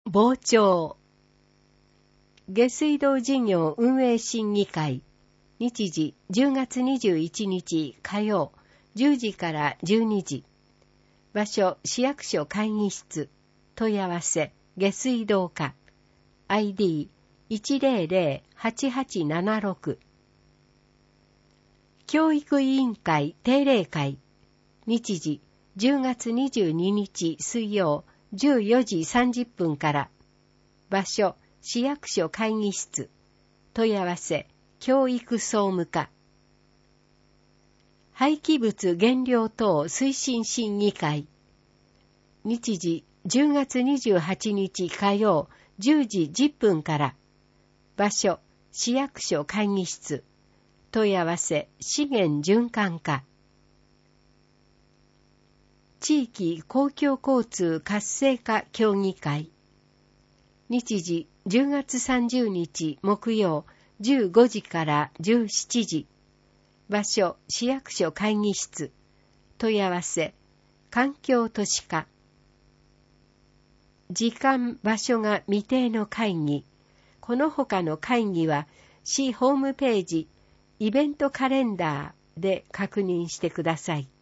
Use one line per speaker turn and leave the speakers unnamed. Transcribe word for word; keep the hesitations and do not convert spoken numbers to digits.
傍聴。下水道事業運営審議会。日時じゅうがつにじゅういちにち火曜じゅうじからじゅうにじ。場所市役所会議室。問い合わせ下水道課。アイディーいちゼロゼロ はちはちななろく。教育委員会定例会。日時じゅうがつにじゅうににち水曜じゅうよじさんじゅっぷんから。場所市役所会議室。問い合わせ教育総務課。廃棄物減量等推進審議会。日時じゅうがつにじゅうはちにち火曜じゅうじじゅっぷんから。場所市役所会議室。問い合わせ資源循環課。地域公共交通活性化協議会。日時じゅうがつさんじゅうにち木曜じゅうごじからじゅうしちじ。場所市役所会議室。問い合わせ環境都市課。時間場所が未定の会議。この他の会議は市ホームページイベントカレンダーで確認してください。